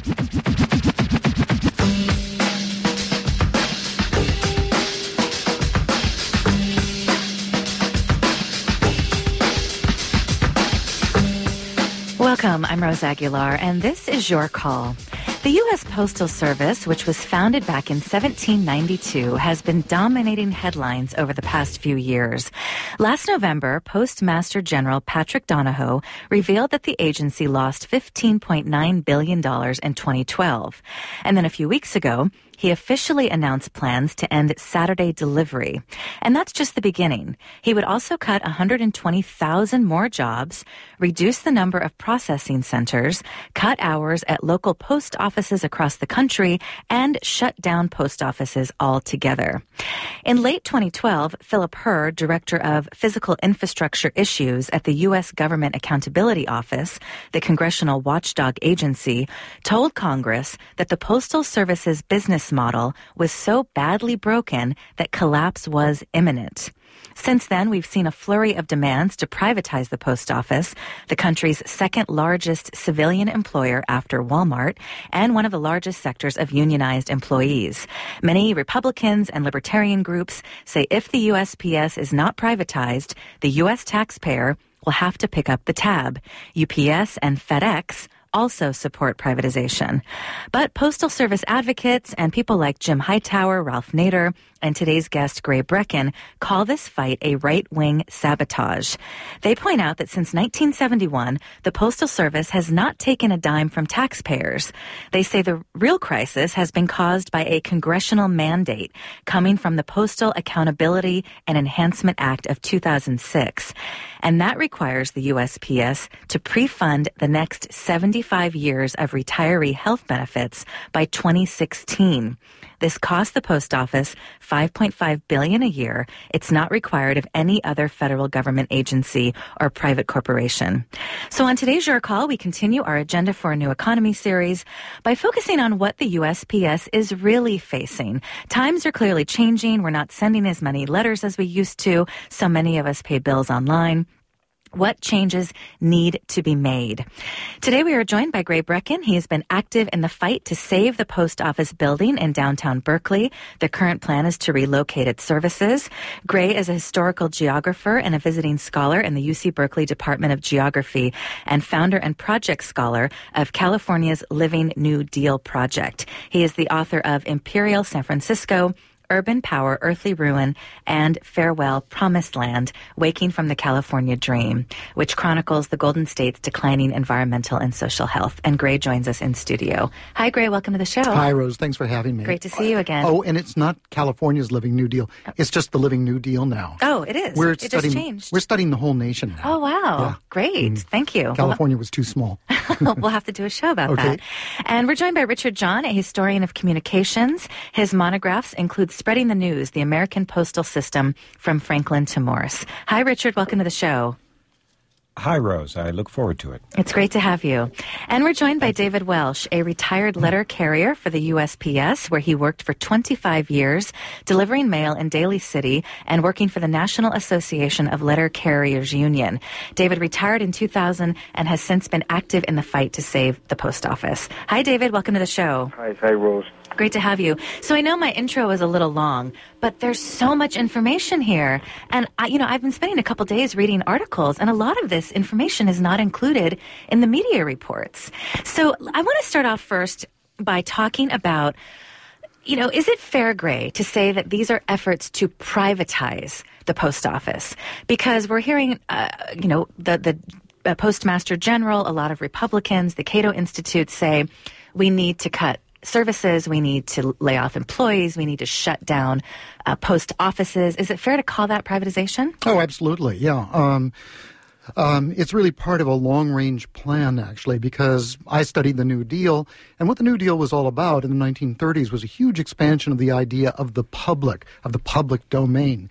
Welcome, I'm Rose Aguilar, and this is Your Call. The U.S. Postal Service, which was founded back in 1792, has been dominating headlines over the past few years. Last November, Postmaster General Patrick Donohoe revealed that the agency lost $15.9 billion in 2012. And then a few weeks ago, he officially announced plans to end Saturday delivery. And that's just the beginning. He would also cut 120,000 more jobs, reduce the number of processing centers, cut hours at local post offices across the country, and shut down post offices altogether. In late 2012, Philip Herr, Director of Physical Infrastructure Issues at the U.S. Government Accountability Office, the congressional watchdog agency, told Congress that the Postal Service's business model was so badly broken that collapse was imminent. Since then, we've seen a flurry of demands to privatize the post office, the country's second largest civilian employer after Walmart, and one of the largest sectors of unionized employees. Many Republicans and libertarian groups say if the USPS is not privatized, the U.S. taxpayer will have to pick up the tab. UPS and FedEx also support privatization. But Postal Service advocates and people like Jim Hightower, Ralph Nader, and today's guest, Gray Breckin, call this fight a right-wing sabotage. They point out that since 1971, the Postal Service has not taken a dime from taxpayers. They say the real crisis has been caused by a congressional mandate coming from the Postal Accountability and Enhancement Act of 2006. And that requires the USPS to pre-fund the next 75 years of retiree health benefits by 2016. This cost the post office $5.5 billion a year. It's not required of any other federal government agency or private corporation. So on today's Your Call, we continue our Agenda for a New Economy series by focusing on what the USPS is really facing. Times are clearly changing. We're not sending as many letters as we used to. So many of us pay bills online. What changes need to be made? Today we are joined by Gray Breckin. He has been active in the fight to save the post office building in downtown Berkeley. The current plan is to relocate its services. Gray is a historical geographer and a visiting scholar in the UC Berkeley Department of Geography and founder and project scholar of California's Living New Deal Project. He is the author of Imperial San Francisco, Urban Power, Earthly Ruin, and Farewell, Promised Land, Waking from the California Dream, which chronicles the Golden State's declining environmental and social health. And Gray joins us in studio. Hi, Gray. Welcome to the show. Hi, Rose. Thanks for having me. Great to see you again. Oh, and it's not California's Living New Deal. It's just the Living New Deal now. Oh, it is. It just changed. We're studying the whole nation now. Oh, wow. Yeah. Great. Thank you. California was too small. We'll have to do a show about that. And we're joined by Richard John, a historian of communications. His monographs include Spreading the News, the American Postal System from Franklin to Morse. Hi, Richard. Welcome to the show. Hi, Rose. I look forward to it. It's great to have you. And we're joined by David Welsh, a retired letter carrier for the USPS, where he worked for 25 years, delivering mail in Daly City and working for the National Association of Letter Carriers Union. David retired in 2000 and has since been active in the fight to save the post office. Hi, David. Welcome to the show. Hi, Rose. Great to have you. So I know my intro is a little long, but there's so much information here. And I've been spending a couple days reading articles, and a lot of this information is not included in the media reports. So I want to start off first by talking about, is it fair, Gray, to say that these are efforts to privatize the post office? Because we're hearing, the Postmaster General, a lot of Republicans, the Cato Institute say we need to cut services, we need to lay off employees, we need to shut down post offices. Is it fair to call that privatization? Oh, absolutely, yeah. It's really part of a long-range plan, actually, because I studied the New Deal, and what the New Deal was all about in the 1930s was a huge expansion of the idea of the public domain.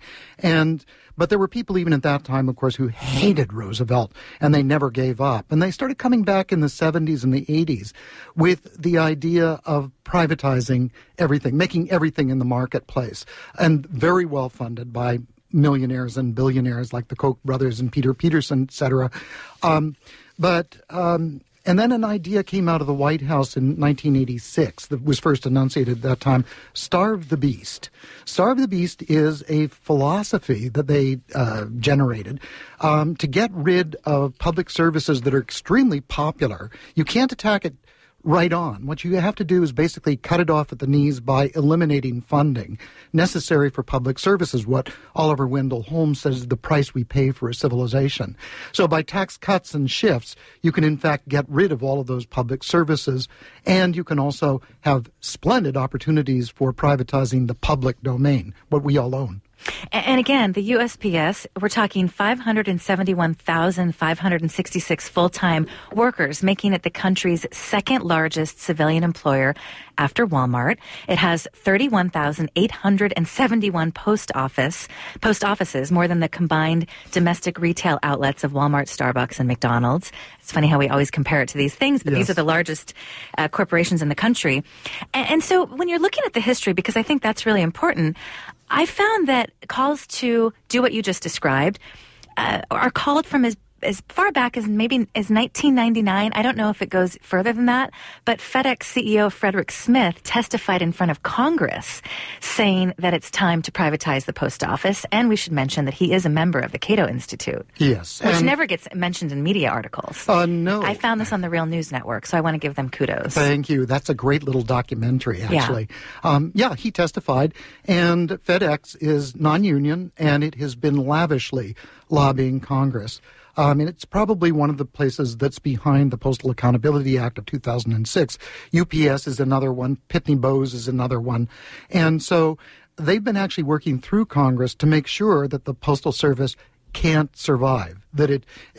But there were people even at that time, of course, who hated Roosevelt, and they never gave up. And they started coming back in the 70s and the 80s with the idea of privatizing everything, making everything in the marketplace, and very well funded by millionaires and billionaires like the Koch brothers and Peter Peterson, et cetera. And then an idea came out of the White House in 1986 that was first enunciated at that time, Starve the Beast. Starve the Beast is a philosophy that they generated to get rid of public services that are extremely popular. You can't attack it right on. What you have to do is basically cut it off at the knees by eliminating funding necessary for public services, what Oliver Wendell Holmes says is the price we pay for a civilization. So by tax cuts and shifts, you can in fact get rid of all of those public services, and you can also have splendid opportunities for privatizing the public domain, what we all own. And again, the USPS, we're talking 571,566 full-time workers, making it the country's second largest civilian employer after Walmart. It has 31,871 post offices, more than the combined domestic retail outlets of Walmart, Starbucks, and McDonald's. It's funny how we always compare it to these things, but These are the largest corporations in the country. And so when you're looking at the history, because I think that's really important, I found that calls to do what you just described are called from as far back as maybe as 1999. I don't know if it goes further than that, but FedEx CEO Frederick Smith testified in front of Congress saying that it's time to privatize the post office, and we should mention that he is a member of the Cato Institute. Yes. Which never gets mentioned in media articles. No. I found this on the Real News Network, so I want to give them kudos. Thank you. That's a great little documentary, actually. Yeah, he testified, and FedEx is non-union, and it has been lavishly lobbying Congress. And it's probably one of the places that's behind the Postal Accountability Act of 2006. UPS is another one. Pitney Bowes is another one. And so they've been actually working through Congress to make sure that the Postal Service can't survive. That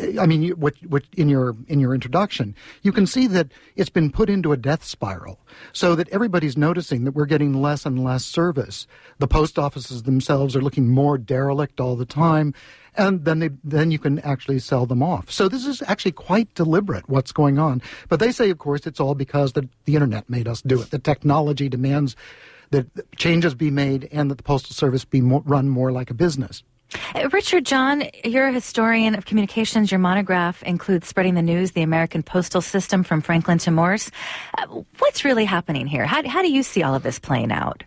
what in your introduction, you can see that it's been put into a death spiral, so that everybody's noticing that we're getting less and less service. The post offices themselves are looking more derelict all the time, and then you can actually sell them off. So this is actually quite deliberate, what's going on. But they say, of course, it's all because the internet made us do it. The technology demands that changes be made and that the Postal Service be run more like a business. Richard John, you're a historian of communications. Your monograph includes Spreading the News, the American Postal System from Franklin to Morse. What's really happening here? How do you see all of this playing out?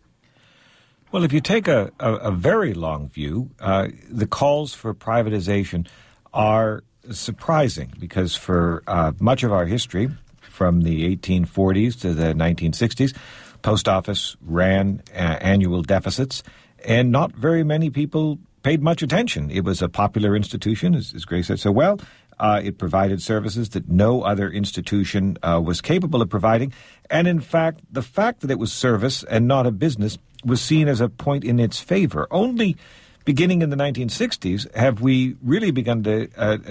Well, if you take a very long view, the calls for privatization are surprising because for much of our history, from the 1840s to the 1960s, post office ran annual deficits, and not very many people paid much attention. It was a popular institution, as Grace said so well. It provided services that no other institution was capable of providing. And in fact, the fact that it was service and not a business was seen as a point in its favor. Only beginning in the 1960s have we really begun to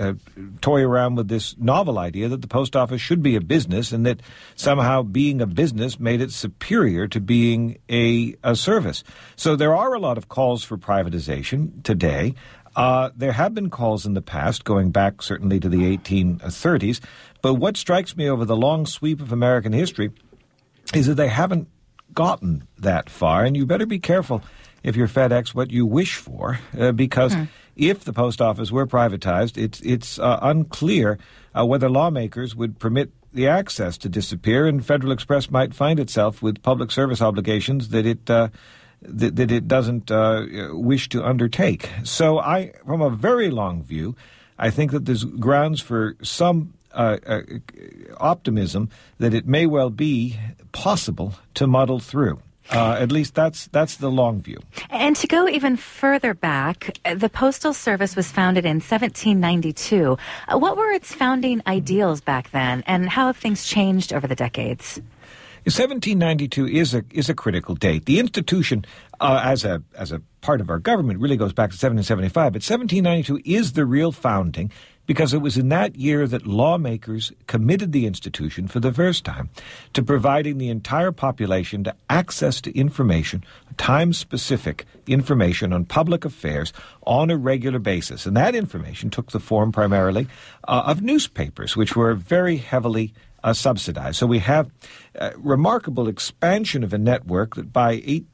toy around with this novel idea that the post office should be a business and that somehow being a business made it superior to being a service. So there are a lot of calls for privatization today. There have been calls in the past, going back certainly to the 1830s. But what strikes me over the long sweep of American history is that they haven't gotten that far. And you better be careful, if you're FedEx, what you wish for, because if the post office were privatized, it's unclear whether lawmakers would permit the access to disappear, and Federal Express might find itself with public service obligations that it doesn't wish to undertake. So from a very long view, I think that there's grounds for some optimism that it may well be possible to muddle through. At least that's the long view. And to go even further back, the Postal Service was founded in 1792. What were its founding ideals back then, and how have things changed over the decades? 1792 is a critical date. The institution, as a part of our government, really goes back to 1775. But 1792 is the real founding, because it was in that year that lawmakers committed the institution for the first time to providing the entire population to access to information, time-specific information on public affairs on a regular basis. And that information took the form primarily of newspapers, which were very heavily subsidized. So we have remarkable expansion of a network that by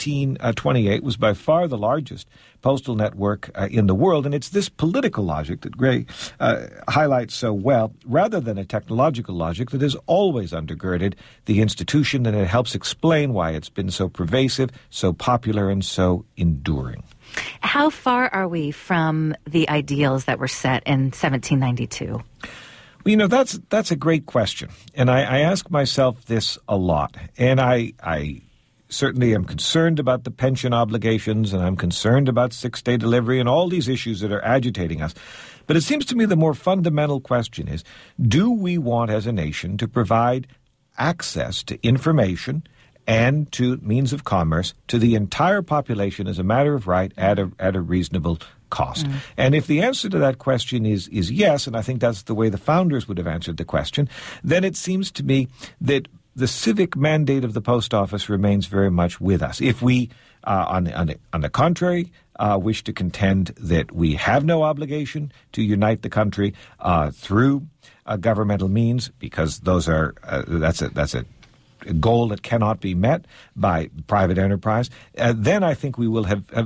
1828 was by far the largest postal network in the world. And it's this political logic that Gray highlights so well, rather than a technological logic that has always undergirded the institution, and it helps explain why it's been so pervasive, so popular, and so enduring. How far are we from the ideals that were set in 1792? Well, that's a great question. And I ask myself this a lot. And I certainly am concerned about the pension obligations, and I'm concerned about six-day delivery and all these issues that are agitating us. But it seems to me the more fundamental question is, do we want as a nation to provide access to information and to means of commerce to the entire population as a matter of right at a reasonable cost? And if the answer to that question is yes, and I think that's the way the founders would have answered the question, then it seems to me that the civic mandate of the post office remains very much with us. If we, on the contrary, wish to contend that we have no obligation to unite the country through governmental means, because those are that's a goal that cannot be met by private enterprise, then I think we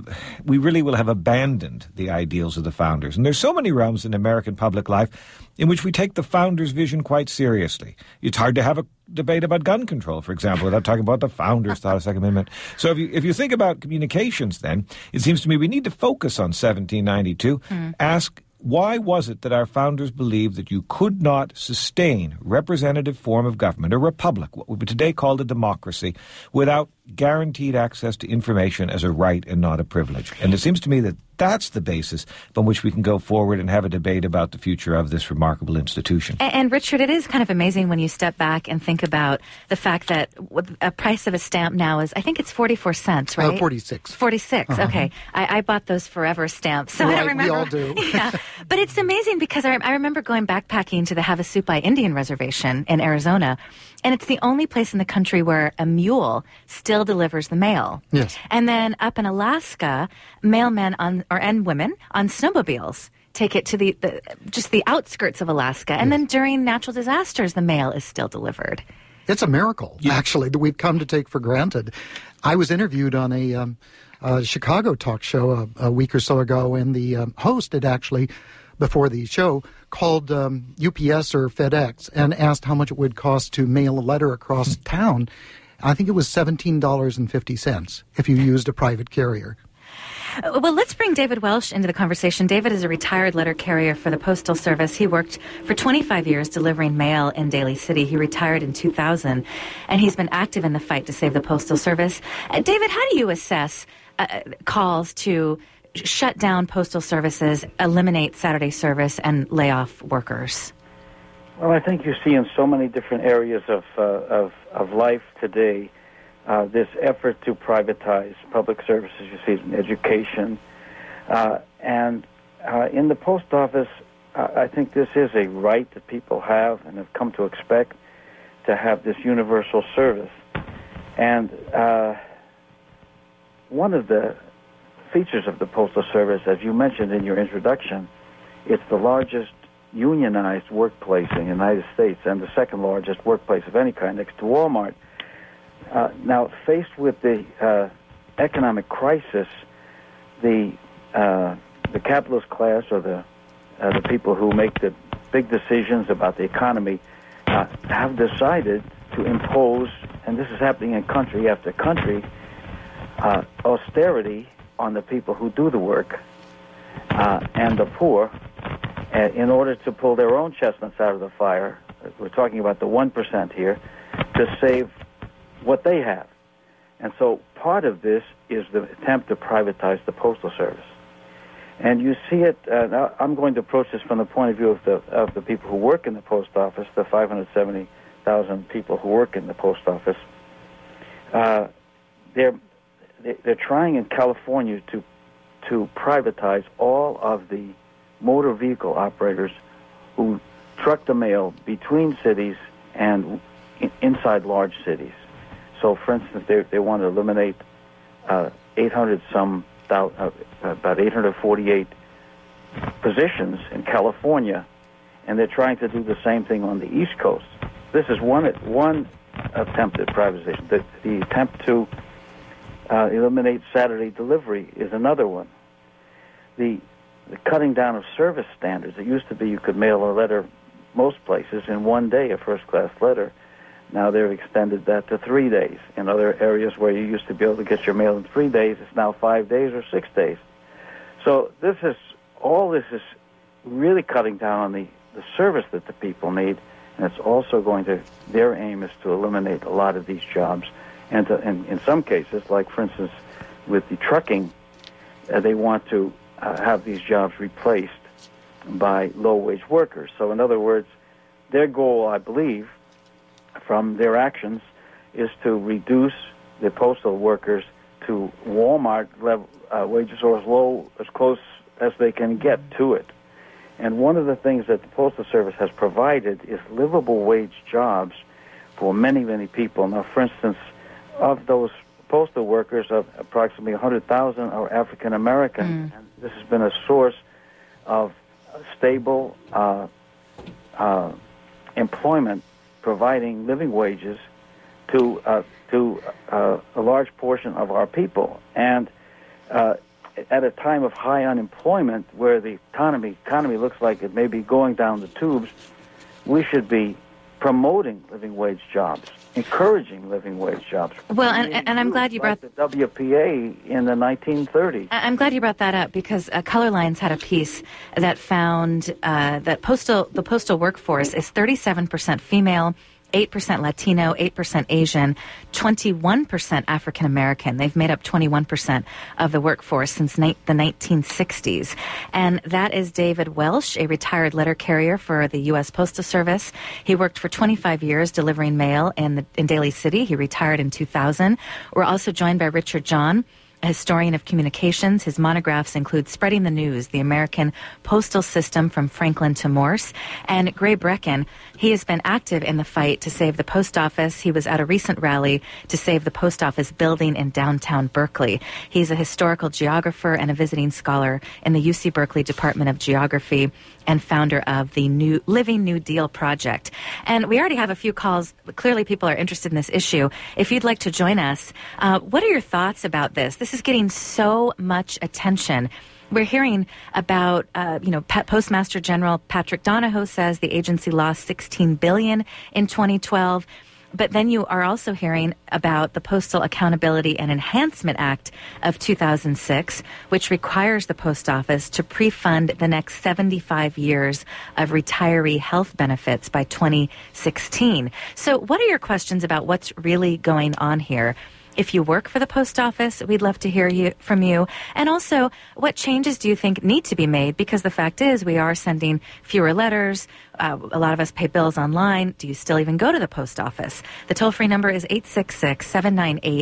really will have abandoned the ideals of the founders. And there's so many realms in American public life in which we take the founders' vision quite seriously. It's hard to have a debate about gun control, for example, without talking about the founders' thought of Second Amendment. So if you think about communications, then it seems to me we need to focus on 1792, ask, why was it that our founders believed that you could not sustain representative form of government, a republic, what would be today called a democracy, without guaranteed access to information as a right and not a privilege? And it seems to me that that's the basis from which we can go forward and have a debate about the future of this remarkable institution. And Richard, it is kind of amazing when you step back and think about the fact that a price of a stamp now is, I think it's 44 cents, right? 46. 46, okay. I bought those Forever stamps, so right, I don't remember. We all do. Yeah. But it's amazing because I remember going backpacking to the Havasupai Indian Reservation in Arizona, and it's the only place in the country where a mule still delivers the mail. Yes. And then up in Alaska, mailmen and women on snowmobiles take it to just the outskirts of Alaska. And then during natural disasters, the mail is still delivered. It's a miracle, actually, that we've come to take for granted. I was interviewed on a Chicago talk show a week or so ago, and the host had actually, before the show, called UPS or FedEx and asked how much it would cost to mail a letter across town. I think it was $17.50 if you used a private carrier. Well, let's bring David Welsh into the conversation. David is a retired letter carrier for the Postal Service. He worked for 25 years delivering mail in Daly City. He retired in 2000, and he's been active in the fight to save the Postal Service. David, how do you assess calls to shut down postal services, eliminate Saturday service, and lay off workers? Well, I think you see in so many different areas of life today this effort to privatize public services. You see it in education. And in the post office, I think this is a right that people have and have come to expect, to have this universal service. And one of the features of the Postal Service, as you mentioned in your introduction, it's the largest unionized workplace in the United States and the second largest workplace of any kind next to Walmart. Now, faced with the economic crisis, the capitalist class, or the people who make the big decisions about the economy, have decided to impose, and this is happening in country after country, austerity on the people who do the work and the poor, in order to pull their own chestnuts out of the fire. We're talking about the 1% here, to save what they have. And so part of this is the attempt to privatize the Postal Service. And you see it, now I'm going to approach this from the point of view of the people who work in the post office, the 570,000 people who work in the post office. They're trying in California to privatize all of the motor vehicle operators who truck the mail between cities and inside large cities. So, for instance, they want to eliminate about 848 positions in California, and they're trying to do the same thing on the East Coast. this is one attempt at privatization. The attempt to eliminate Saturday delivery is another one. The cutting down of service standards. It used to be you could mail a letter most places in one day, a first-class letter. Now they've extended that to 3 days. In other areas where you used to be able to get your mail in 3 days, it's now 5 days or 6 days. So all this is really cutting down on the service that the people need, and it's also their aim is to eliminate a lot of these jobs. And in some cases, like for instance with the trucking, they want to have these jobs replaced by low-wage workers. So in other words, their goal, I believe, from their actions, is to reduce the postal workers to Walmart level wages, or as close as they can get to it. And one of the things that the Postal Service has provided is livable wage jobs for many, many people. Now, for instance, of those postal workers, of approximately 100,000 are African American, and this has been a source of stable employment, providing living wages to a large portion of our people. And at a time of high unemployment, where the economy looks like it may be going down the tubes, we should be promoting living wage jobs, encouraging living wage jobs. Well, and I'm glad you brought the WPA in the 1930s. I'm glad you brought that up, because Color Lines had a piece that found that the postal workforce is 37% female, 8% Latino, 8% Asian, 21% African American. They've made up 21% of the workforce since the 1960s. And that is David Welsh, a retired letter carrier for the U.S. Postal Service. He worked for 25 years delivering mail in Daly City. He retired in 2000. We're also joined by Richard John, a historian of communications. His monographs include Spreading the News, the American Postal System from Franklin to Morse. And Gray Brecken, he has been active in the fight to save the post office. He was at a recent rally to save the post office building in downtown Berkeley. He's a historical geographer and a visiting scholar in the UC Berkeley Department of Geography, and founder of the Living New Deal Project. And we already have a few calls. Clearly people are interested in this issue. If you'd like to join us, what are your thoughts about this? This is getting so much attention. We're hearing about, Postmaster General Patrick Donahoe says the agency lost $16 billion in 2012. But then you are also hearing about the Postal Accountability and Enhancement Act of 2006, which requires the post office to pre-fund the next 75 years of retiree health benefits by 2016. So what are your questions about what's really going on here? If you work for the post office, we'd love to hear from you. And also, what changes do you think need to be made? Because the fact is, we are sending fewer letters. A lot of us pay bills online. Do you still even go to the post office? The toll-free number is 866-798-8255,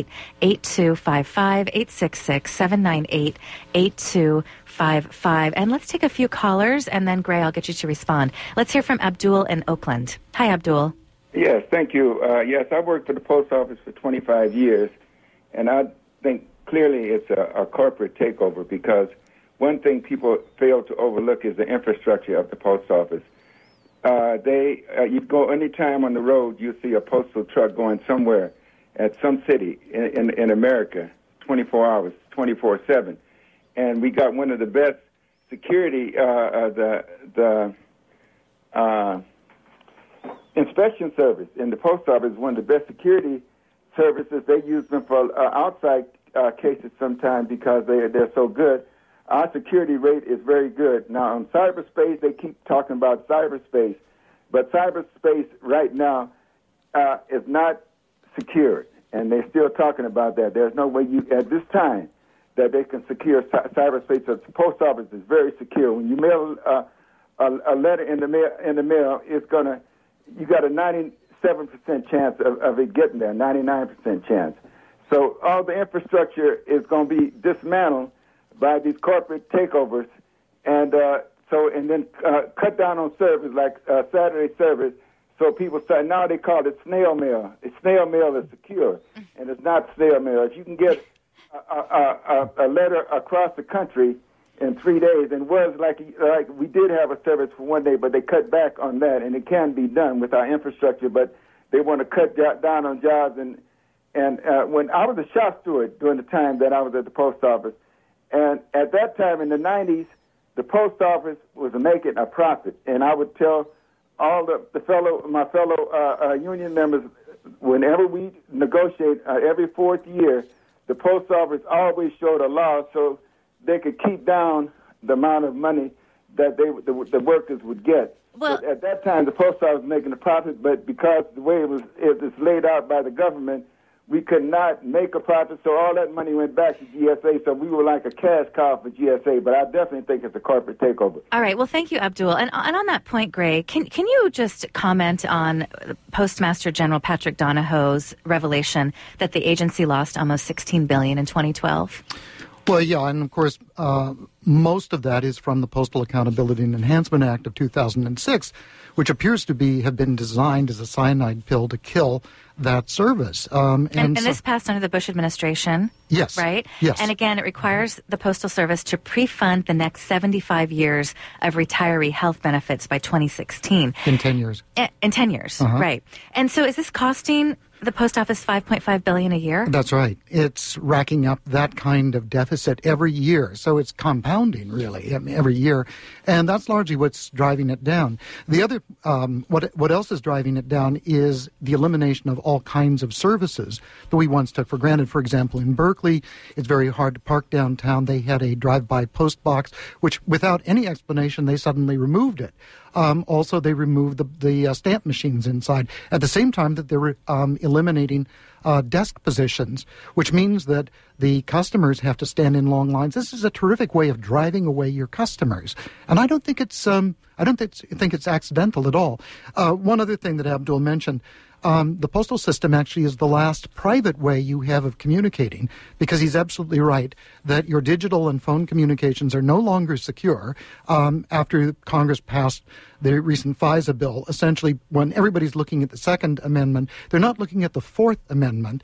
866-798-8255. And let's take a few callers, and then, Gray, I'll get you to respond. Let's hear from Abdul in Oakland. Hi, Abdul. Yes, thank you. Yes, I worked for the post office for 25 years, and I think clearly it's a corporate takeover, because one thing people fail to overlook is the infrastructure of the post office. You go any time on the road, you see a postal truck going somewhere at some city in America, 24 hours, 24/7. And we got one of the best security, inspection service in the post office is one of the best security services. They use them for outside cases sometimes because they're so good. Our security rate is very good. Now, on cyberspace, they keep talking about cyberspace, but cyberspace right now is not secure, and they're still talking about that. There's no way at this time, that they can secure cyberspace. So the post office is very secure. When you mail a letter in the mail, you got a 97% chance of it getting there, 99% chance. So all the infrastructure is going to be dismantled by these corporate takeovers, and then cut down on service like Saturday service. So people say now they call it snail mail. Snail mail is secure, and it's not snail mail. If you can get a letter across the country in 3 days, and was like we did have a service for 1 day, but they cut back on that, and it can be done with our infrastructure, but they want to cut down on jobs. And when I was a shop steward during the time that I was at the post office, and at that time in the 90s, the post office was making a profit, and I would tell all my fellow union members, whenever we negotiate every fourth year, the post office always showed a law so they could keep down the amount of money that the workers would get. Well, at that time, the post office was making a profit, but because the way it was laid out by the government, we could not make a profit, so all that money went back to GSA, so we were like a cash cow for GSA, but I definitely think it's a corporate takeover. All right, well, thank you, Abdul. And on that point, Gray, can you just comment on Postmaster General Patrick Donahoe's revelation that the agency lost almost $16 billion in 2012? Well, yeah, and of course, most of that is from the Postal Accountability and Enhancement Act of 2006, which appears to have been designed as a cyanide pill to kill that service. And this passed under the Bush administration. Yes. Right? Yes. And again, it requires the Postal Service to pre-fund the next 75 years of retiree health benefits by 2016. In 10 years. In 10 years, right. And so is this costing the post office $5.5 billion a year? That's right. It's racking up that kind of deficit every year. So it's compounding, really, every year. And that's largely what's driving it down. The other, what else is driving it down is the elimination of all kinds of services that we once took for granted. For example, in Berkeley, it's very hard to park downtown. They had a drive-by post box, which without any explanation, they suddenly removed it. Also, they removed the stamp machines inside at the same time that they were eliminating desk positions, which means that the customers have to stand in long lines. This is a terrific way of driving away your customers, and I don't think it's think it's accidental at all. One other thing that Abdul mentioned. The postal system actually is the last private way you have of communicating, because he's absolutely right that your digital and phone communications are no longer secure. After Congress passed the recent FISA bill, essentially when everybody's looking at the Second Amendment, they're not looking at the Fourth Amendment,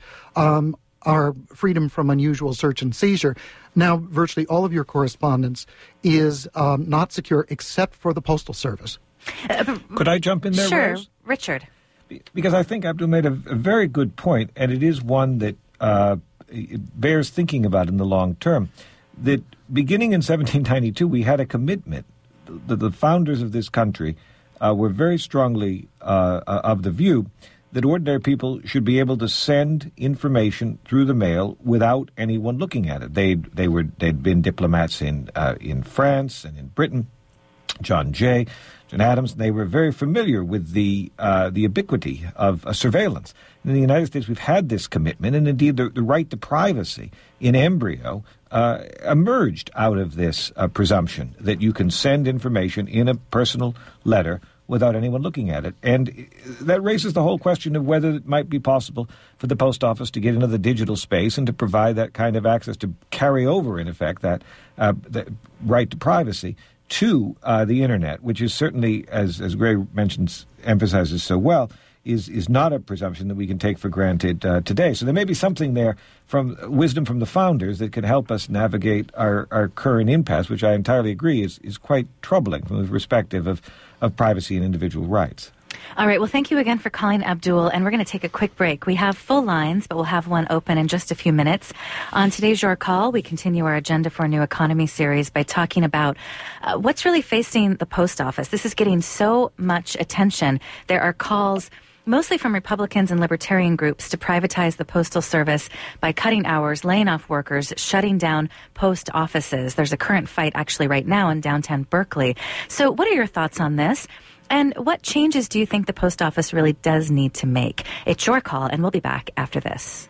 our freedom from unusual search and seizure. Now, virtually all of your correspondence is not secure except for the Postal Service. Could I jump in there, Sure, Rose? Richard. Because I think Abdul made a very good point, and it is one that it bears thinking about in the long term. That beginning in 1792, we had a commitment. The founders of this country were very strongly of the view that ordinary people should be able to send information through the mail without anyone looking at it. They'd been diplomats in France and in Britain. John Adams, they were very familiar with the ubiquity of surveillance. In the United States, we've had this commitment, and indeed the right to privacy in embryo emerged out of this presumption that you can send information in a personal letter without anyone looking at it. And that raises the whole question of whether it might be possible for the post office to get into the digital space and to provide that kind of access, to carry over, in effect, that right to privacy to the Internet, which is certainly, as Gray emphasizes so well, is not a presumption that we can take for granted today. So there may be something there from wisdom from the founders that can help us navigate our current impasse, which I entirely agree is quite troubling from the perspective of privacy and individual rights. All right. Well, thank you again for calling, Abdul. And we're going to take a quick break. We have full lines, but we'll have one open in just a few minutes. On today's Your Call, we continue our Agenda for a New Economy series by talking about what's really facing the post office. This is getting so much attention. There are calls mostly from Republicans and libertarian groups to privatize the Postal Service by cutting hours, laying off workers, shutting down post offices. There's a current fight actually right now in downtown Berkeley. So what are your thoughts on this? And what changes do you think the post office really does need to make? It's your call, and we'll be back after this.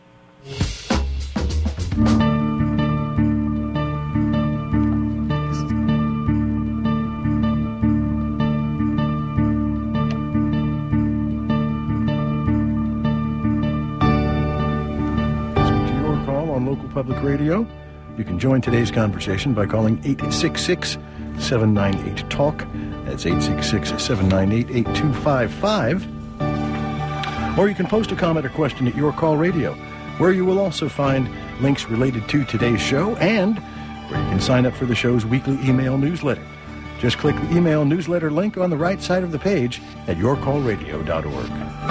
Local Public Radio. You can join today's conversation by calling 866-798-TALK. That's 866-798-8255. Or you can post a comment or question at Your Call Radio, where you will also find links related to today's show and where you can sign up for the show's weekly email newsletter. Just click the email newsletter link on the right side of the page at yourcallradio.org.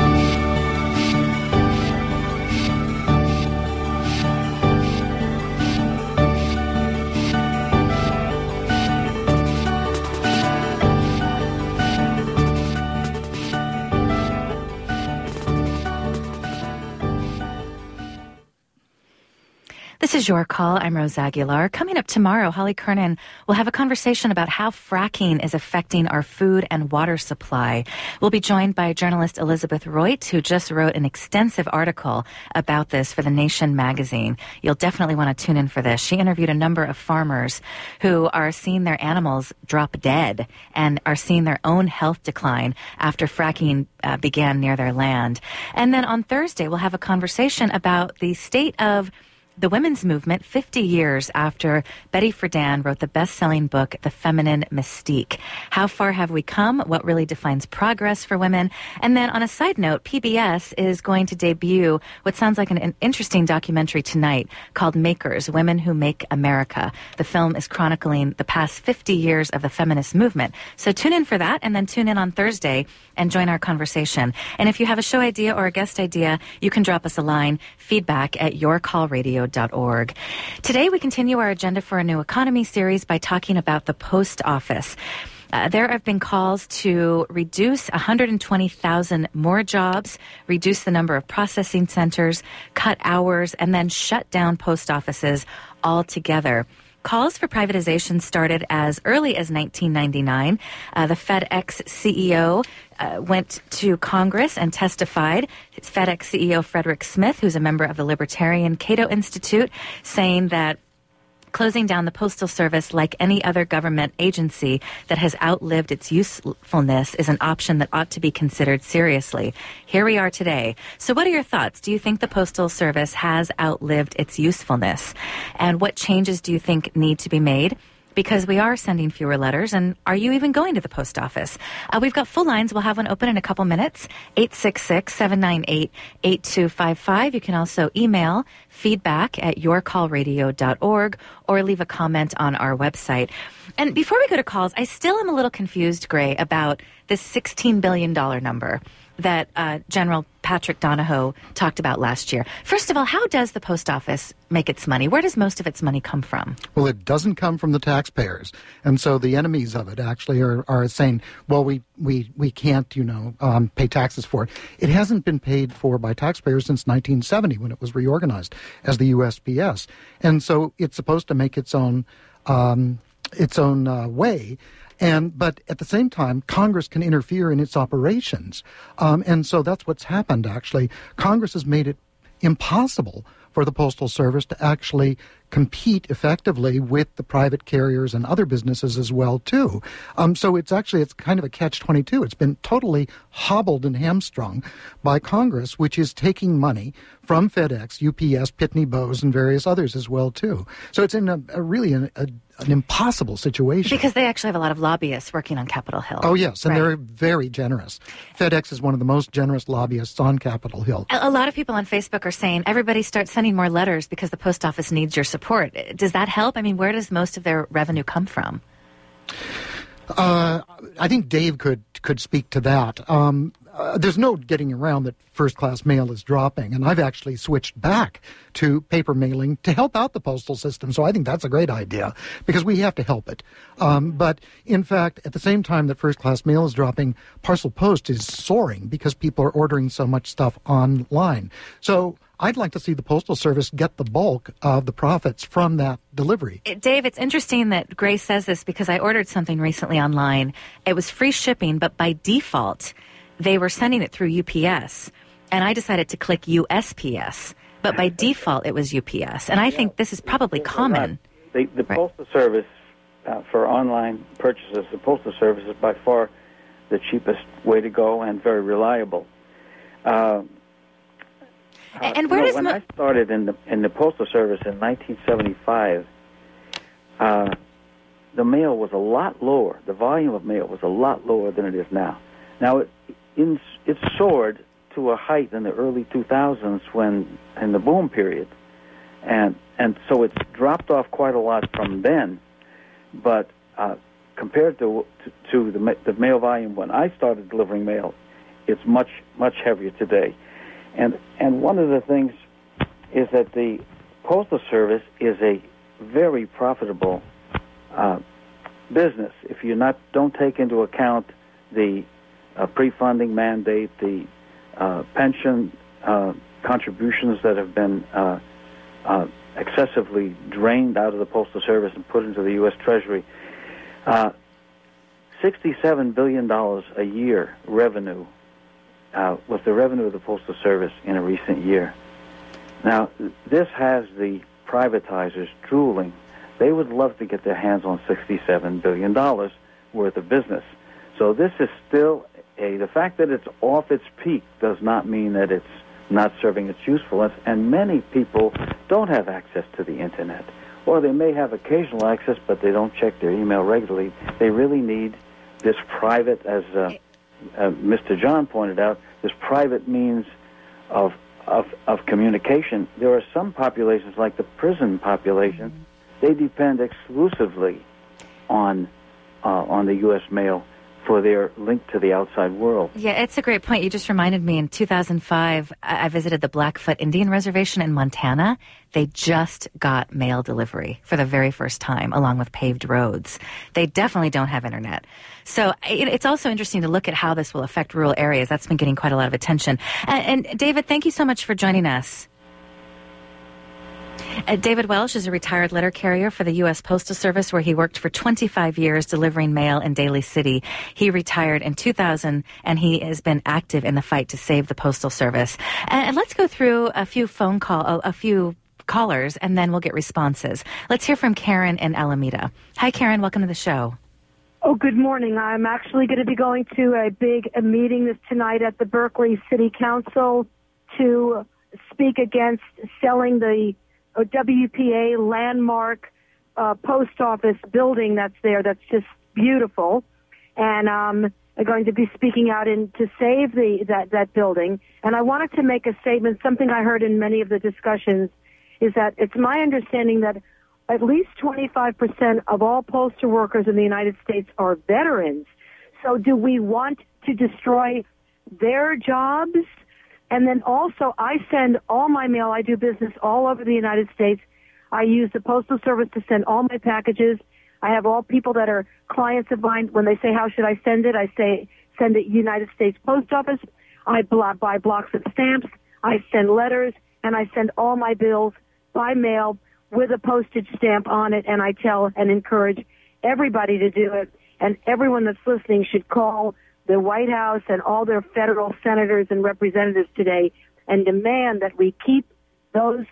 This is Your Call. I'm Rose Aguilar. Coming up tomorrow, Holly Kernan will have a conversation about how fracking is affecting our food and water supply. We'll be joined by journalist Elizabeth Reut, who just wrote an extensive article about this for The Nation magazine. You'll definitely want to tune in for this. She interviewed a number of farmers who are seeing their animals drop dead and are seeing their own health decline after fracking began near their land. And then on Thursday, we'll have a conversation about the state of the women's movement 50 years after Betty Friedan wrote the best-selling book, The Feminine Mystique. How far have we come? What really defines progress for women? And then on a side note, PBS is going to debut what sounds like an interesting documentary tonight called Makers, Women Who Make America. The film is chronicling the past 50 years of the feminist movement. So tune in for that, and then tune in on Thursday and join our conversation. And if you have a show idea or a guest idea, you can drop us a line, feedback@yourcallradio.org. Today, we continue our Agenda for a New Economy series by talking about the post office. There have been calls to reduce 120,000 more jobs, reduce the number of processing centers, cut hours, and then shut down post offices altogether. Calls for privatization started as early as 1999. The FedEx CEO went to Congress and testified. It's FedEx CEO Frederick Smith, who's a member of the Libertarian Cato Institute, saying that closing down the Postal Service, like any other government agency that has outlived its usefulness, is an option that ought to be considered seriously. Here we are today. So what are your thoughts? Do you think the Postal Service has outlived its usefulness? And what changes do you think need to be made? Because we are sending fewer letters, and are you even going to the post office? We've got full lines. We'll have one open in a couple minutes, 866-798-8255. You can also email feedback@yourcallradio.org or leave a comment on our website. And before we go to calls, I still am a little confused, Gray, about this $16 billion number that General Patrick Donahoe talked about last year. First of all, how does the post office make its money? Where does most of its money come from? Well, it doesn't come from the taxpayers. And so the enemies of it actually are saying, well, we can't, pay taxes for it. It hasn't been paid for by taxpayers since 1970 when it was reorganized as the USPS. And so it's supposed to make its own way. But at the same time, Congress can interfere in its operations. And so that's what's happened, actually. Congress has made it impossible for the Postal Service to actually compete effectively with the private carriers and other businesses as well, too. So it's kind of a catch-22. It's been totally hobbled and hamstrung by Congress, which is taking money from FedEx, UPS, Pitney Bowes, and various others as well, too. So it's in an impossible situation. Because they actually have a lot of lobbyists working on Capitol Hill. Oh, yes, and right. They're very generous. FedEx is one of the most generous lobbyists on Capitol Hill. A lot of people on Facebook are saying, everybody start sending more letters because the post office needs your support. Does that help? I mean, where does most of their revenue come from? I think Dave could speak to that. There's no getting around that first-class mail is dropping, and I've actually switched back to paper mailing to help out the postal system, so I think that's a great idea, because we have to help it. But, in fact, at the same time that first-class mail is dropping, parcel post is soaring because people are ordering so much stuff online. So I'd like to see the Postal Service get the bulk of the profits from that delivery. Dave, it's interesting that Grace says this because I ordered something recently online. It was free shipping, but by default, they were sending it through UPS, and I decided to click USPS, but by default, it was UPS. And I think this is probably common. The Postal Service, for online purchases, the Postal Service is by far the cheapest way to go and very reliable. And where does when I started in the Postal Service in 1975, the mail was a lot lower. The volume of mail was a lot lower than it is now. Now it soared to a height in the early 2000s in the boom period, and and so it's dropped off quite a lot from then. But compared to the mail volume when I started delivering mail, it's much heavier today. And one of the things is that the Postal Service is a very profitable business. If you don't take into account the pre-funding mandate, the pension contributions that have been excessively drained out of the Postal Service and put into the U.S. Treasury, $67 billion a year revenue was the revenue of the Postal Service in a recent year. Now, this has the privatizers drooling. They would love to get their hands on $67 billion worth of business. So this is still the fact that it's off its peak does not mean that it's not serving its usefulness, and many people don't have access to the Internet. Or they may have occasional access, but they don't check their email regularly. They really need this private, as Mr. John pointed out, this private means of communication. There are some populations, like the prison population, they depend exclusively on the U.S. mail for their link to the outside world. Yeah, it's a great point. You just reminded me, in 2005, I visited the Blackfoot Indian Reservation in Montana. They just got mail delivery for the very first time, along with paved roads. They definitely don't have Internet. So it's also interesting to look at how this will affect rural areas. That's been getting quite a lot of attention. And David, thank you so much for joining us. David Welsh is a retired letter carrier for the U.S. Postal Service, where he worked for 25 years delivering mail in Daly City. He retired in 2000, and he has been active in the fight to save the Postal Service. And let's go through a few callers, and then we'll get responses. Let's hear from Karen in Alameda. Hi, Karen. Welcome to the show. Oh, good morning. I'm actually going to be going to a meeting tonight at the Berkeley City Council to speak against selling the WPA landmark post office building that's there. That's just beautiful. And I'm going to be speaking out to save that building. And I wanted to make a statement. Something I heard in many of the discussions is that it's my understanding that at least 25% of all postal workers in the United States are veterans. So do we want to destroy their jobs? And then also, I send all my mail. I do business all over the United States. I use the Postal Service to send all my packages. I have all people that are clients of mine. When they say, how should I send it? I say, send it United States Post Office. I buy blocks of stamps. I send letters, and I send all my bills by mail with a postage stamp on it, and I tell and encourage everybody to do it. And everyone that's listening should call the White House and all their federal senators and representatives today and demand that we keep those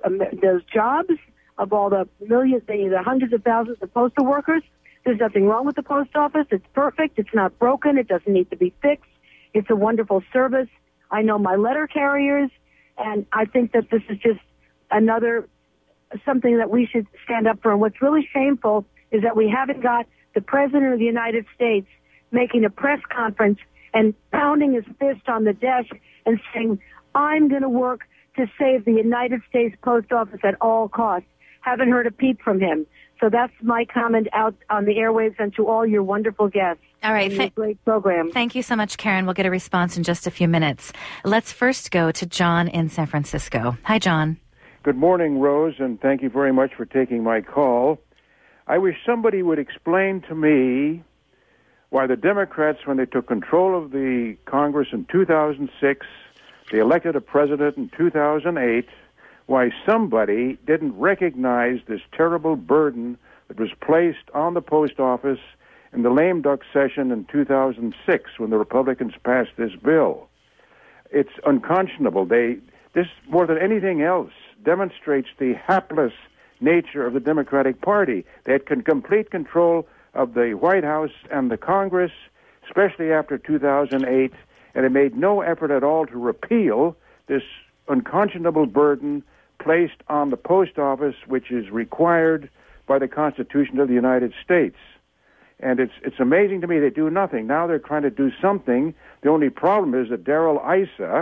jobs of all the millions, the hundreds of thousands of postal workers. There's nothing wrong with the post office. It's perfect. It's not broken. It doesn't need to be fixed. It's a wonderful service. I know my letter carriers, and I think that this is just another something that we should stand up for. And what's really shameful is that we haven't got the President of the United States making a press conference and pounding his fist on the desk and saying, I'm going to work to save the United States Post Office at all costs. Haven't heard a peep from him. So that's my comment out on the airwaves and to all your wonderful guests. All right. Great program. Thank you so much, Karen. We'll get a response in just a few minutes. Let's first go to John in San Francisco. Hi, John. Good morning, Rose, and thank you very much for taking my call. I wish somebody would explain to me why the Democrats, when they took control of the Congress in 2006, they elected a president in 2008, why somebody didn't recognize this terrible burden that was placed on the post office in the lame duck session in 2006 when the Republicans passed this bill. It's unconscionable. This, more than anything else, demonstrates the hapless nature of the Democratic Party. They had complete control of the White House and the Congress, especially after 2008, and it made no effort at all to repeal this unconscionable burden placed on the post office, which is required by the Constitution of the United States. And it's amazing to me they do nothing. Now they're trying to do something. The only problem is that Darrell Issa,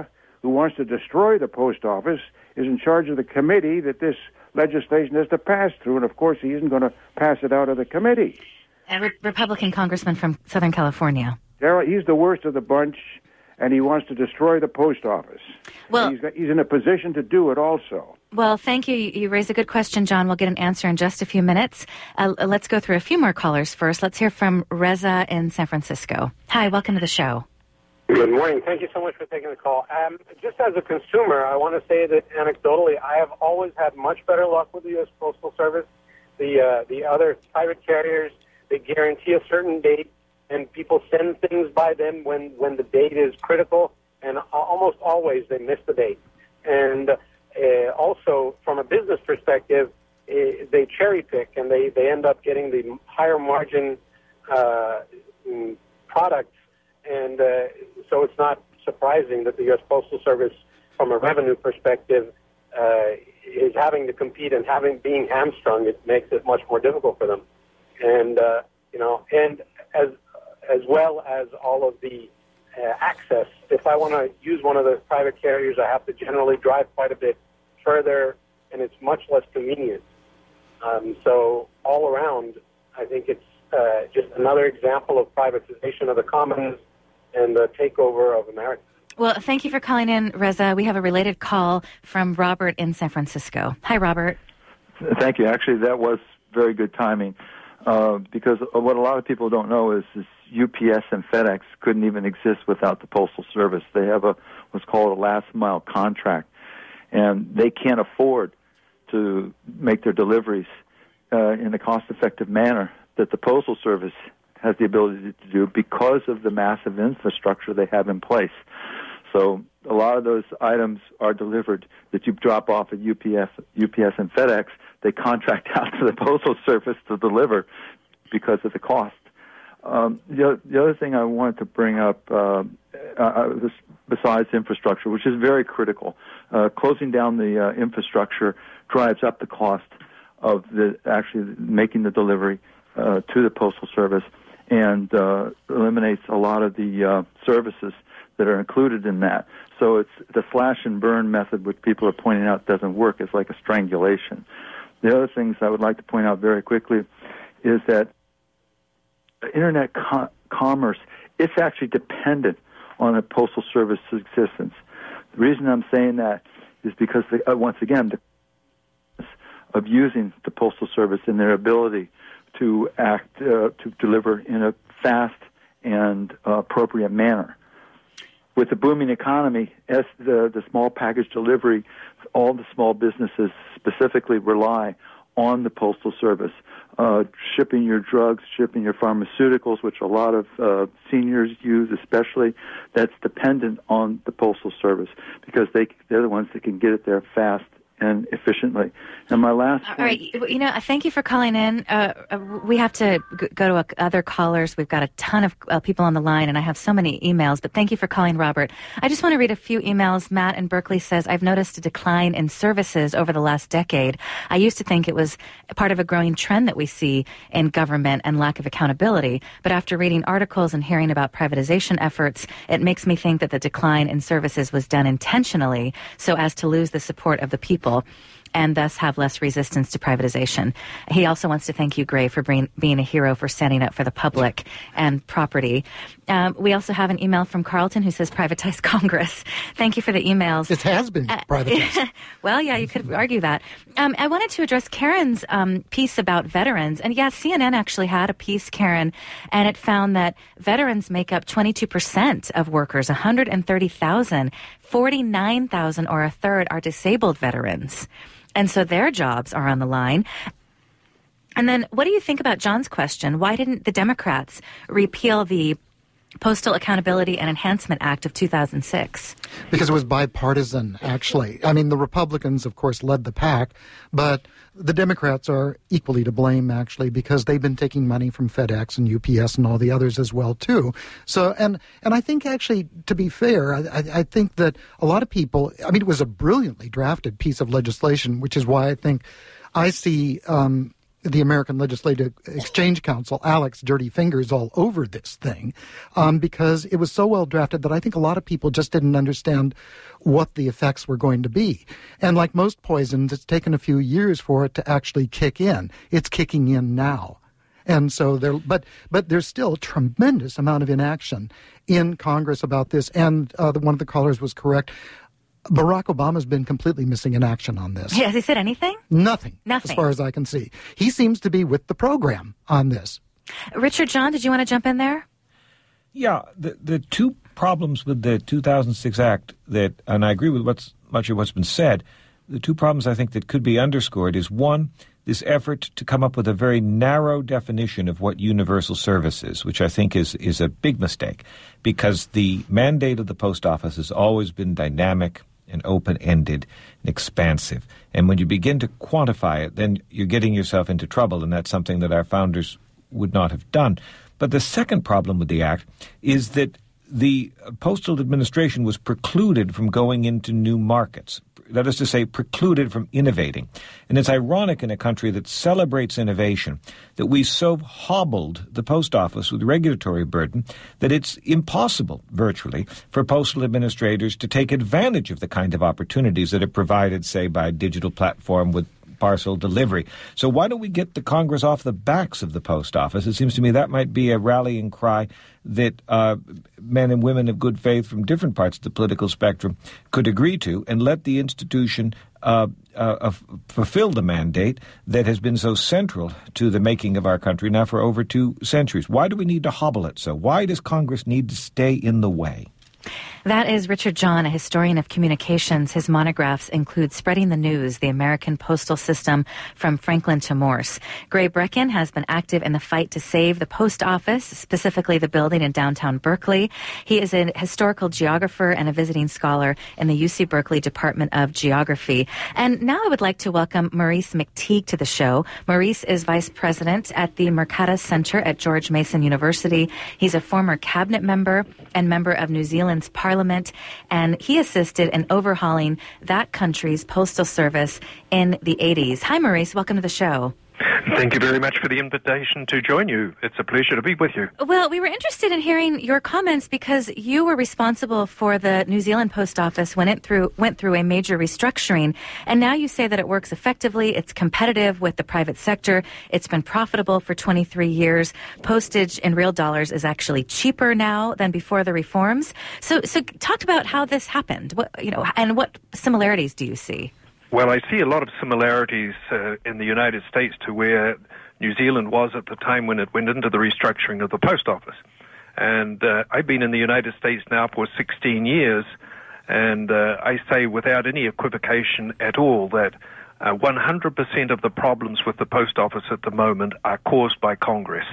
who wants to destroy the post office, is in charge of the committee that this legislation has to pass through, and of course he isn't going to pass it out of the committee. A Republican congressman from Southern California. He's the worst of the bunch, and he wants to destroy the post office. Well, he's in a position to do it also. Well, thank you. You raised a good question, John. We'll get an answer in just a few minutes. Let's go through a few more callers first. Let's hear from Reza in San Francisco. Hi, welcome to the show. Good morning. Thank you so much for taking the call. Just as a consumer, I want to say that anecdotally, I have always had much better luck with the U.S. Postal Service. The other private carriers, they guarantee a certain date, and people send things by them when the date is critical, and almost always they miss the date. And also, from a business perspective, they cherry pick, and they end up getting the higher margin products. And so it's not surprising that the U.S. Postal Service, from a revenue perspective, is having to compete and being hamstrung. It makes it much more difficult for them. And and as well as all of the access. If I want to use one of the private carriers, I have to generally drive quite a bit further, and it's much less convenient. So all around, I think it's just another example of privatization of the commons and the takeover of America. Well, thank you for calling in, Reza. We have a related call from Robert in San Francisco. Hi, Robert. Thank you. Actually, that was very good timing because what a lot of people don't know is UPS and FedEx couldn't even exist without the Postal Service. They have what's called a last-mile contract, and they can't afford to make their deliveries in a cost-effective manner that the Postal Service has the ability to do because of the massive infrastructure they have in place. So a lot of those items are delivered that you drop off at UPS and FedEx. They contract out to the Postal Service to deliver because of the cost. The other thing I wanted to bring up, besides infrastructure, which is very critical, closing down the infrastructure drives up the cost of actually making the delivery to the Postal Service and eliminates a lot of the services that are included in that. So it's the slash and burn method, which people are pointing out doesn't work. It's like a strangulation. The other things I would like to point out very quickly is that Internet commerce, it's actually dependent on the Postal Service's existence. The reason I'm saying that is because, once again, the of using the Postal Service and their ability to act, to deliver in a fast and appropriate manner. With the booming economy, as the small package delivery, all the small businesses specifically rely on the Postal Service. Shipping your drugs, shipping your pharmaceuticals, which a lot of seniors use especially, that's dependent on the Postal Service because they're the ones that can get it there fast and efficiently. And my last point... All right. Thank you for calling in. We have to go to other callers. We've got a ton of people on the line, and I have so many emails, but thank you for calling, Robert. I just want to read a few emails. Matt in Berkeley says, I've noticed a decline in services over the last decade. I used to think it was part of a growing trend that we see in government and lack of accountability, but after reading articles and hearing about privatization efforts, it makes me think that the decline in services was done intentionally so as to lose the support of the people and thus have less resistance to privatization. He also wants to thank you, Gray, for being a hero for standing up for the public and property. We also have an email from Carlton who says privatize Congress. Thank you for the emails. It has been privatized. Well, yeah, you could argue that. I wanted to address Karen's piece about veterans. And yeah, CNN actually had a piece, Karen, and it found that veterans make up 22% of workers, 130,000. 49,000, or a third, are disabled veterans. And so their jobs are on the line. And then what do you think about John's question? Why didn't the Democrats repeal the Postal Accountability and Enhancement Act of 2006? Because it was bipartisan, actually. I mean, the Republicans, of course, led the pack, but the Democrats are equally to blame, actually, because they've been taking money from FedEx and UPS and all the others as well, too. So, and I think, actually, to be fair, I think that a lot of people, I mean, it was a brilliantly drafted piece of legislation, which is why I think I see the American Legislative Exchange Council, Alex Dirty Fingers, all over this thing because it was so well drafted that I think a lot of people just didn't understand what the effects were going to be. And like most poisons, it's taken a few years for it to actually kick in. It's kicking in now. And so but there's still a tremendous amount of inaction in Congress about this. And one of the callers was correct. Barack Obama's been completely missing in action on this. Has he said anything? Nothing. Nothing. As far as I can see. He seems to be with the program on this. Richard John, did you want to jump in there? Yeah, the two problems with the 2006 Act and I agree with much of what's been said, the two problems I think that could be underscored is, one, this effort to come up with a very narrow definition of what universal service is, which I think is a big mistake, because the mandate of the post office has always been dynamic and open-ended and expansive. And when you begin to quantify it, then you're getting yourself into trouble, and that's something that our founders would not have done. But the second problem with the Act is that the Postal Administration was precluded from going into new markets. That is to say, precluded from innovating. And it's ironic in a country that celebrates innovation that we so hobbled the post office with regulatory burden that it's impossible, virtually, for postal administrators to take advantage of the kind of opportunities that are provided, say, by a digital platform with parcel delivery. So why don't we get the Congress off the backs of the post office? It seems to me that might be a rallying cry that men and women of good faith from different parts of the political spectrum could agree to, and let the institution fulfill the mandate that has been so central to the making of our country now for over 2 centuries. Why do we need to hobble it so? Why does Congress need to stay in the way? That is Richard John, a historian of communications. His monographs include Spreading the News, the American Postal System from Franklin to Morse. Gray Brecken has been active in the fight to save the post office, specifically the building in downtown Berkeley. He is a historical geographer and a visiting scholar in the UC Berkeley Department of Geography. And now I would like to welcome Maurice McTeague to the show. Maurice is vice president at the Mercatus Center at George Mason University. He's a former cabinet member and member of New Zealand's Parliament, and he assisted in overhauling that country's postal service in the 80s. Hi, Maurice. Welcome to the show. Thank you very much for the invitation to join you. It's a pleasure to be with you. Well, we were interested in hearing your comments because you were responsible for the New Zealand Post Office when it went through a major restructuring, and now you say that it works effectively, it's competitive with the private sector, it's been profitable for 23 years, postage in real dollars is actually cheaper now than before the reforms. So talk about how this happened, and what similarities do you see? Well, I see a lot of similarities in the United States to where New Zealand was at the time when it went into the restructuring of the post office. And I've been in the United States now for 16 years, and I say without any equivocation at all that 100% of the problems with the post office at the moment are caused by Congress.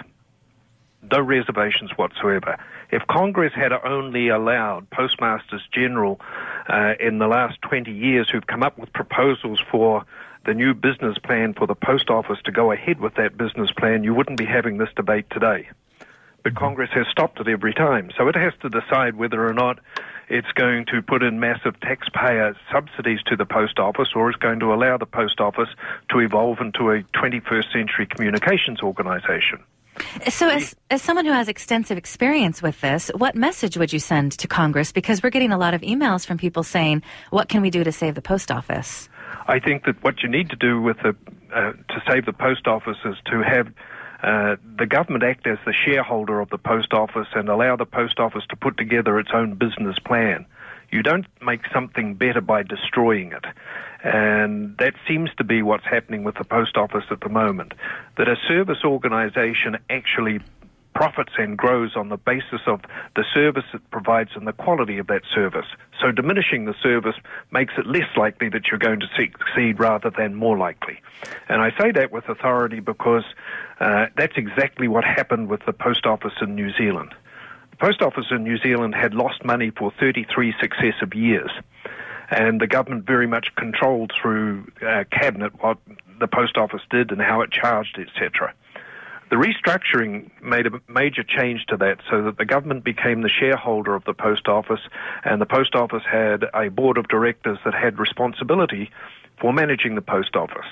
No reservations whatsoever. If Congress had only allowed Postmasters General in the last 20 years who've come up with proposals for the new business plan for the post office to go ahead with that business plan, you wouldn't be having this debate today. But Congress has stopped it every time. So it has to decide whether or not it's going to put in massive taxpayer subsidies to the post office, or it's going to allow the post office to evolve into a 21st century communications organization. So as someone who has extensive experience with this, what message would you send to Congress? Because we're getting a lot of emails from people saying, what can we do to save the post office? I think that what you need to do with to save the post office is to have the government act as the shareholder of the post office and allow the post office to put together its own business plan. You don't make something better by destroying it. And that seems to be what's happening with the post office at the moment, that a service organization actually profits and grows on the basis of the service it provides and the quality of that service. So diminishing the service makes it less likely that you're going to succeed rather than more likely. And I say that with authority because that's exactly what happened with the post office in New Zealand. The post office in New Zealand had lost money for 33 successive years. And the government very much controlled through cabinet what the post office did and how it charged, etc. The restructuring made a major change to that so that the government became the shareholder of the post office, and the post office had a board of directors that had responsibility for managing the post office.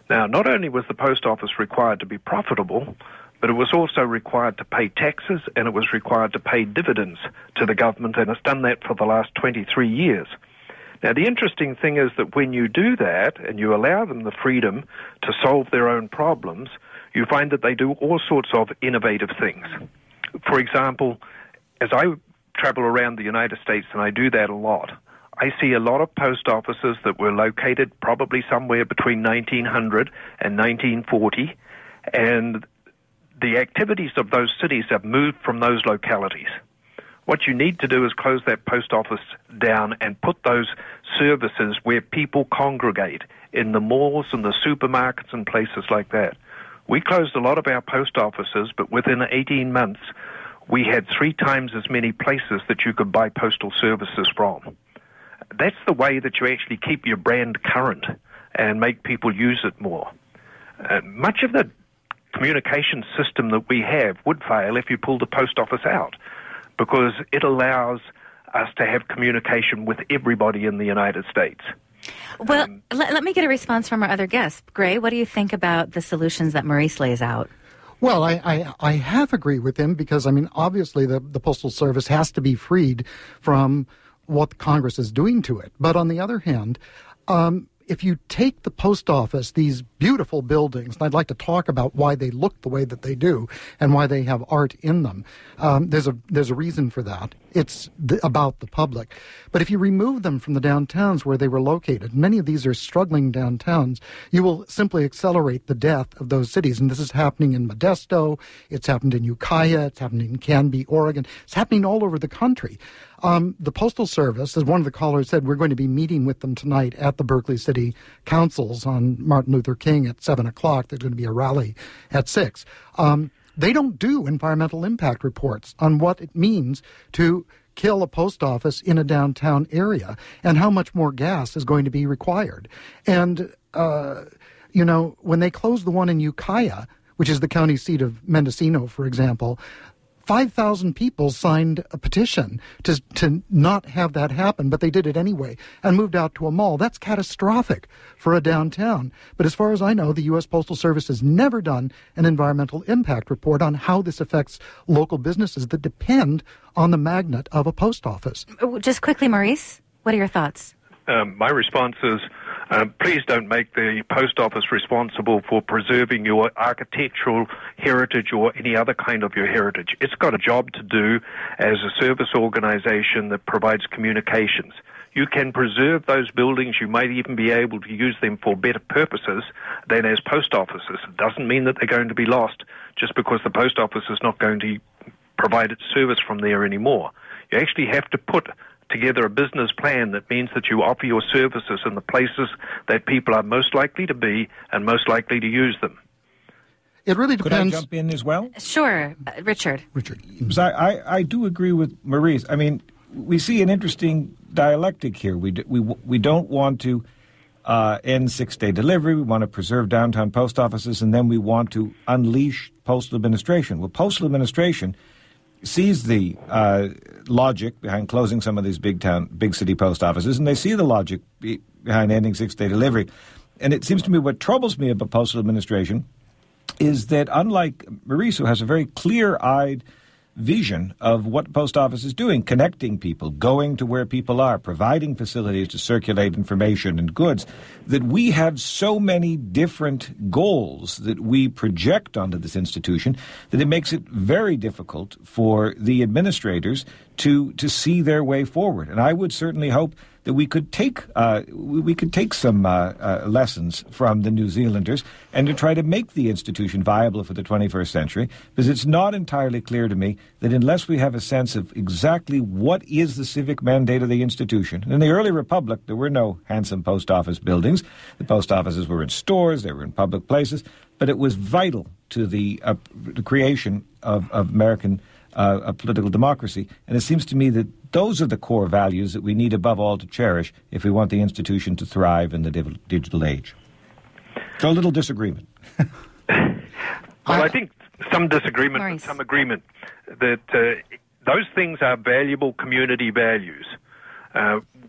Now, not only was the post office required to be profitable, but it was also required to pay taxes, and it was required to pay dividends to the government, and it's done that for the last 23 years. Now, the interesting thing is that when you do that and you allow them the freedom to solve their own problems, you find that they do all sorts of innovative things. For example, as I travel around the United States, and I do that a lot, I see a lot of post offices that were located probably somewhere between 1900 and 1940, and the activities of those cities have moved from those localities. What you need to do is close that post office down and put those services where people congregate, in the malls and the supermarkets and places like that. We closed a lot of our post offices, but within 18 months, we had 3 times as many places that you could buy postal services from. That's the way that you actually keep your brand current and make people use it more. Much of the communication system that we have would fail if you pull the post office out, because it allows us to have communication with everybody in the United States. Well, let me get a response from our other guests. Gray, what do you think about the solutions that Maurice lays out? Well, I half agree with him because, I mean, obviously the Postal Service has to be freed from what Congress is doing to it. But on the other hand, if you take the post office, these beautiful buildings, and I'd like to talk about why they look the way that they do and why they have art in them. There's a reason for that. It's about the public. But if you remove them from the downtowns where they were located, many of these are struggling downtowns, you will simply accelerate the death of those cities. And this is happening in Modesto. It's happened in Ukiah. It's happening in Canby, Oregon. It's happening all over the country. The Postal Service, as one of the callers said, we're going to be meeting with them tonight at the Berkeley City Councils on Martin Luther King at 7 o'clock. There's going to be a rally at 6. They don't do environmental impact reports on what it means to kill a post office in a downtown area and how much more gas is going to be required. And, when they closed the one in Ukiah, which is the county seat of Mendocino, for example, 5,000 people signed a petition to not have that happen, but they did it anyway and moved out to a mall. That's catastrophic for a downtown. But as far as I know, the U.S. Postal Service has never done an environmental impact report on how this affects local businesses that depend on the magnet of a post office. Just quickly, Maurice, what are your thoughts? My response is, please don't make the post office responsible for preserving your architectural heritage or any other kind of your heritage. It's got a job to do as a service organization that provides communications. You can preserve those buildings. You might even be able to use them for better purposes than as post offices. It doesn't mean that they're going to be lost just because the post office is not going to provide its service from there anymore. You actually have to put together a business plan that means that you offer your services in the places that people are most likely to be and most likely to use them. It really depends. Could I jump in as well? Sure. Richard. So I do agree with Maurice. I mean, we see an interesting dialectic here. We don't want to end six-day delivery. We want to preserve downtown post offices, and then we want to unleash postal administration. Well, postal administration sees the logic behind closing some of these big city post offices, and they see the logic behind ending six-day delivery. And it seems to me what troubles me about postal administration is that, unlike Maurice, who has a very clear-eyed vision of what the post office is doing, connecting people, going to where people are, providing facilities to circulate information and goods, that we have so many different goals that we project onto this institution that it makes it very difficult for the administrators to see their way forward. And I would certainly hope that we could take some lessons from the New Zealanders and to try to make the institution viable for the 21st century, because it's not entirely clear to me that unless we have a sense of exactly what is the civic mandate of the institution. In the early republic, there were no handsome post office buildings. The post offices were in stores, they were in public places, but it was vital to the creation of American political democracy. And it seems to me that those are the core values that we need above all to cherish if we want the institution to thrive in the digital age. So a little disagreement. Well, I think some disagreement and some agreement that those things are valuable community values. What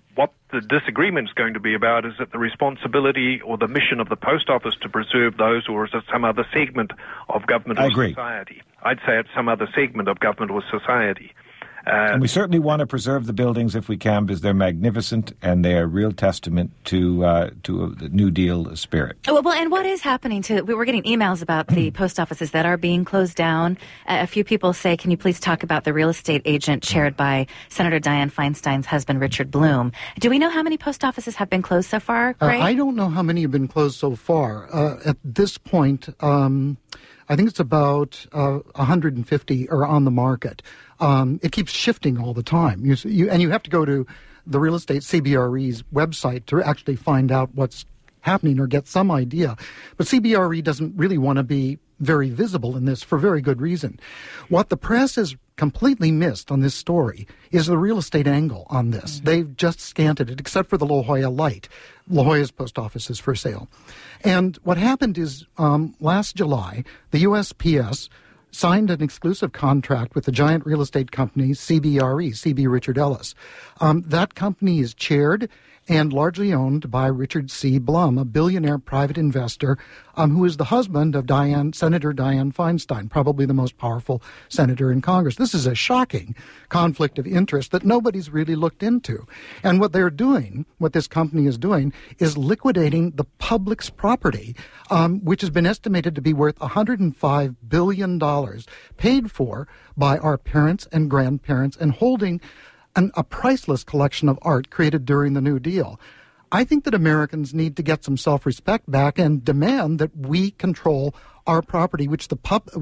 the disagreement's going to be about, is it the responsibility or the mission of the post office to preserve those, or is it some other segment of government or society? I'd say it's some other segment of government or society. And we certainly want to preserve the buildings if we can, because they're magnificent and they are a real testament to the New Deal spirit. Well, and what is happening we're getting emails about the post offices that are being closed down. A few people say, can you please talk about the real estate agent chaired by Senator Dianne Feinstein's husband, Richard Bloom? Do we know how many post offices have been closed so far, Ray? I don't know how many have been closed so far. At this point, I think it's about 150 are on the market. It keeps shifting all the time. And you have to go to the real estate CBRE's website to actually find out what's happening or get some idea. But CBRE doesn't really want to be very visible in this for very good reason. What the press has completely missed on this story is the real estate angle on this. Mm-hmm. They've just scanted it, except for the La Jolla Light. La Jolla's post office is for sale. And what happened is last July, the USPS signed an exclusive contract with the giant real estate company CBRE, CB Richard Ellis. That company is chaired and largely owned by Richard C. Blum, a billionaire private investor who is the husband of Senator Dianne Feinstein, probably the most powerful senator in Congress. This is a shocking conflict of interest that nobody's really looked into. And what they're doing, what this company is doing, is liquidating the public's property, which has been estimated to be worth $105 billion, paid for by our parents and grandparents, and holding a priceless collection of art created during the New Deal. I think that Americans need to get some self-respect back and demand that we control our property, which the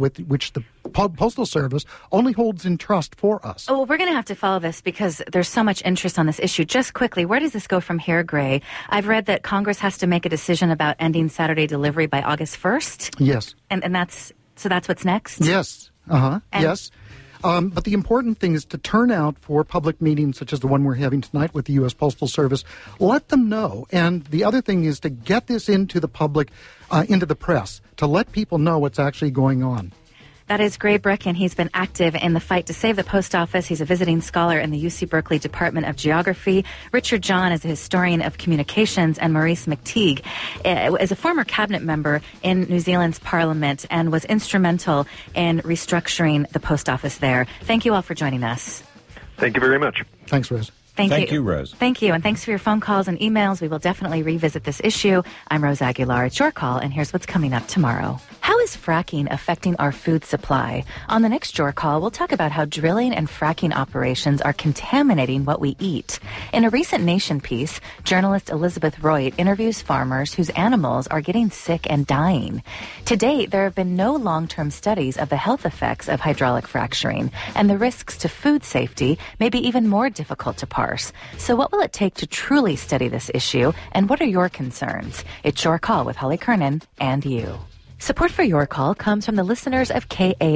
Postal Service only holds in trust for us. Oh, well, we're going to have to follow this because there's so much interest on this issue. Just quickly, where does this go from here, Gray? I've read that Congress has to make a decision about ending Saturday delivery by August 1st. Yes. And that's what's next? Yes. Yes. But the important thing is to turn out for public meetings such as the one we're having tonight with the U.S. Postal Service. Let them know. And the other thing is to get this into the public, into the press, to let people know what's actually going on. That is Gray Bricken. He's been active in the fight to save the post office. He's a visiting scholar in the UC Berkeley Department of Geography. Richard John is a historian of communications, and Maurice McTeague is a former cabinet member in New Zealand's parliament and was instrumental in restructuring the post office there. Thank you all for joining us. Thank you very much. Thanks, Rose. Thank you, Rose. Thank you, and thanks for your phone calls and emails. We will definitely revisit this issue. I'm Rose Aguilar. It's your call, and here's what's coming up tomorrow. How is fracking affecting our food supply? On the next Your Call, we'll talk about how drilling and fracking operations are contaminating what we eat. In a recent Nation piece, journalist Elizabeth Royt interviews farmers whose animals are getting sick and dying. To date, there have been no long-term studies of the health effects of hydraulic fracturing, and the risks to food safety may be even more difficult to parse. So what will it take to truly study this issue, and what are your concerns? It's Your Call with Holly Kernan and you. Support for Your Call comes from the listeners of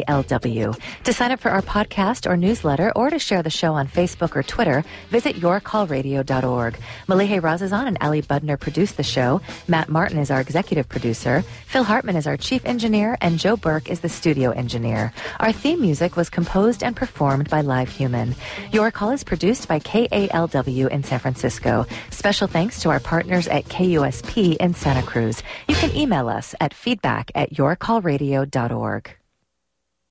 KALW. To sign up for our podcast or newsletter or to share the show on Facebook or Twitter, visit yourcallradio.org. Malihe Razazan and Ali Budner produce the show. Matt Martin is our executive producer. Phil Hartman is our chief engineer, and Joe Burke is the studio engineer. Our theme music was composed and performed by Live Human. Your Call is produced by KALW in San Francisco. Special thanks to our partners at KUSP in Santa Cruz. You can email us at feedback@yourcallradio.org.